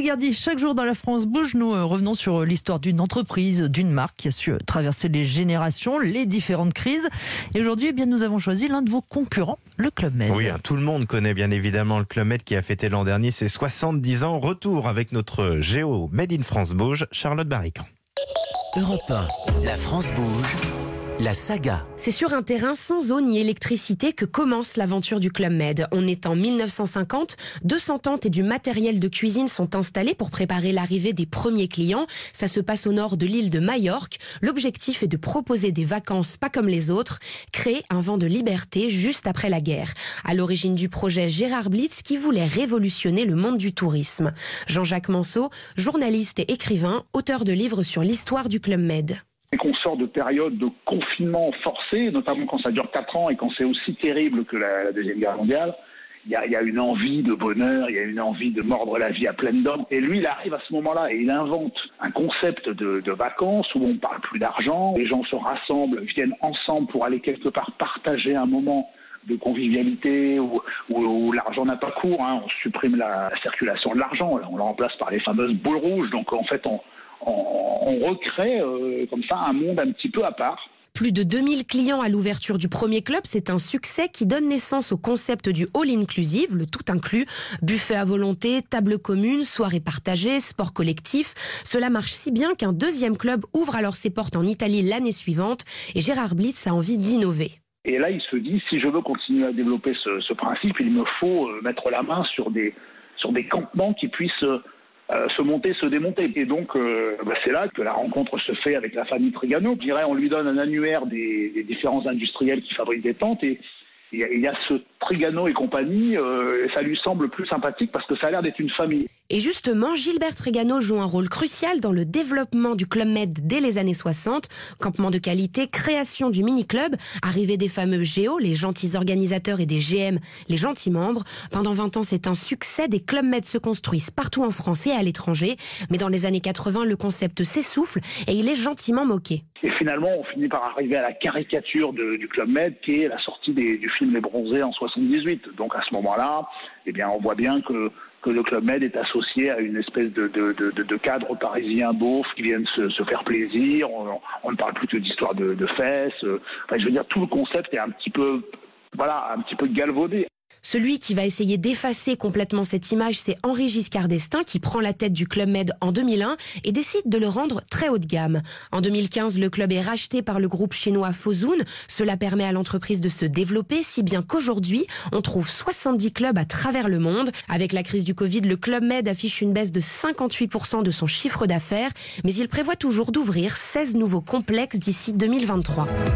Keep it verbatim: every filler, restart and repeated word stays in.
Sigardi, chaque jour dans la France Bouge, nous euh, revenons sur euh, l'histoire d'une entreprise, d'une marque qui a su euh, traverser les générations, les différentes crises. Et aujourd'hui, eh bien, nous avons choisi l'un de vos concurrents, le Club Med. Oui, hein, tout le monde connaît bien évidemment le Club Med qui a fêté l'an dernier ses soixante-dix ans. Retour avec notre géo Made in France Bouge, Charlotte Barrican. Europe un, la France bouge, la saga. C'est sur un terrain sans eau ni électricité que commence l'aventure du Club Med. On est en mille neuf cent cinquante, deux cents tentes et du matériel de cuisine sont installés pour préparer l'arrivée des premiers clients. Ça se passe au nord de l'île de Majorque. L'objectif est de proposer des vacances pas comme les autres, créer un vent de liberté juste après la guerre. À l'origine du projet, Gérard Blitz qui voulait révolutionner le monde du tourisme. Jean-Jacques Manceau, journaliste et écrivain, auteur de livres sur l'histoire du Club Med. Et qu'on sort de périodes de confinement forcé, notamment quand ça dure quatre ans et quand c'est aussi terrible que la, la Deuxième Guerre mondiale, il y, a, il y a une envie de bonheur, il y a une envie de mordre la vie à pleines dents. Et lui, il arrive à ce moment-là et il invente un concept de, de vacances où on ne parle plus d'argent, les gens se rassemblent, viennent ensemble pour aller quelque part partager un moment de convivialité où, où, où l'argent n'a pas cours, hein. On supprime la, la circulation de l'argent, on le remplace par les fameuses boules rouges, donc en fait on... On, on recrée euh, comme ça un monde un petit peu à part. Plus de deux mille clients à l'ouverture du premier club, c'est un succès qui donne naissance au concept du all-inclusive, le tout inclus, buffet à volonté, table commune, soirée partagée, sport collectif. Cela marche si bien qu'un deuxième club ouvre alors ses portes en Italie l'année suivante et Gérard Blitz a envie d'innover. Et là, il se dit, si je veux continuer à développer ce, ce principe, il me faut mettre la main sur des, sur des campements qui puissent Euh, se monter, se démonter. Et donc, euh, bah, c'est là que la rencontre se fait avec la famille Trigano. Je dirais, on lui donne un annuaire des, des différents industriels qui fabriquent des tentes et il y, y a ce Trigano et compagnie, euh, ça lui semble plus sympathique parce que ça a l'air d'être une famille. Et justement, Gilbert Trigano joue un rôle crucial dans le développement du Club Med dès les années soixante. Campement de qualité, création du mini-club, arrivée des fameux Géos, les gentils organisateurs, et des G M, les gentils membres. Pendant vingt ans, c'est un succès. Des Club Med se construisent partout en France et à l'étranger. Mais dans les années quatre-vingts, le concept s'essouffle et il est gentiment moqué. Et finalement, on finit par arriver à la caricature de, du Club Med, qui est la sortie des, du film Les Bronzés en soixante-dix-huit. Donc à ce moment-là, eh bien, on voit bien que que le Club Med est associé à une espèce de, de, de, de cadre parisien beauf qui viennent se, se faire plaisir. On, on ne parle plus que d'histoire de, de fesses. Enfin, je veux dire, tout le concept est un petit peu, voilà, un petit peu galvaudé. Celui qui va essayer d'effacer complètement cette image, c'est Henri Giscard d'Estaing qui prend la tête du Club Med en deux mille un et décide de le rendre très haut de gamme. En deux mille quinze, le club est racheté par le groupe chinois Fosun. Cela permet à l'entreprise de se développer, si bien qu'aujourd'hui, on trouve soixante-dix clubs à travers le monde. Avec la crise du Covid, le Club Med affiche une baisse de cinquante-huit pour cent de son chiffre d'affaires, mais il prévoit toujours d'ouvrir seize nouveaux complexes d'ici deux mille vingt-trois.